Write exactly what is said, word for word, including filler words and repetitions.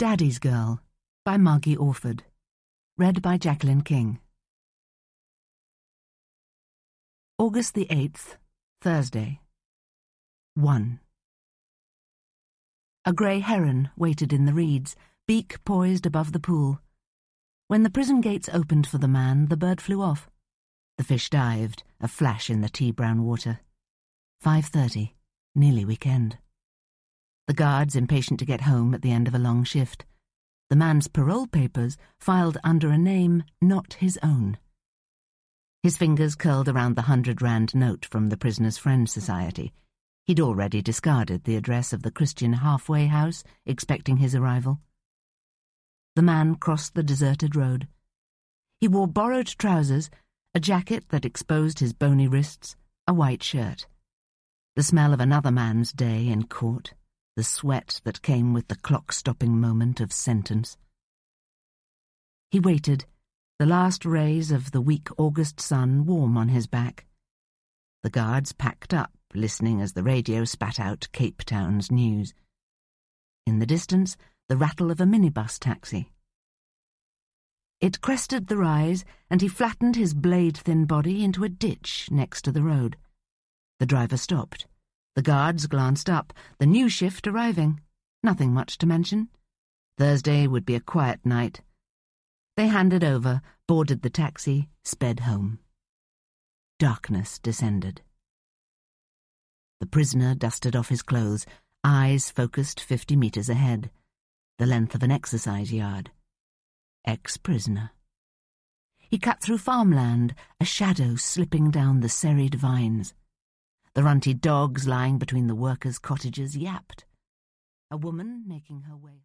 Daddy's Girl by Margie Orford. Read by Jacqueline King. August the eighth, Thursday. one. A grey heron waited in the reeds, beak poised above the pool. When the prison gates opened for the man, the bird flew off. The fish dived, a flash in the tea-brown water. five thirty, nearly weekend. The guards impatient to get home at the end of a long shift. The man's parole papers filed under a name not his own. His fingers curled around the hundred-rand note from the Prisoner's Friend Society. He'd already discarded the address of the Christian halfway house, expecting his arrival. The man crossed the deserted road. He wore borrowed trousers, a jacket that exposed his bony wrists, a white shirt. The smell of another man's day in court, the sweat that came with the clock-stopping moment of sentence. He waited, the last rays of the weak August sun warm on his back. The guards packed up, listening as the radio spat out Cape Town's news. In the distance, the rattle of a minibus taxi. It crested the rise, and he flattened his blade-thin body into a ditch next to the road. The driver stopped. The guards glanced up, the new shift arriving. Nothing much to mention. Thursday would be a quiet night. They handed over, boarded the taxi, sped home. Darkness descended. The prisoner dusted off his clothes, eyes focused fifty metres ahead, the length of an exercise yard. Ex-prisoner. He cut through farmland, a shadow slipping down the serried vines. The runty dogs lying between the workers' cottages yapped. A woman making her way...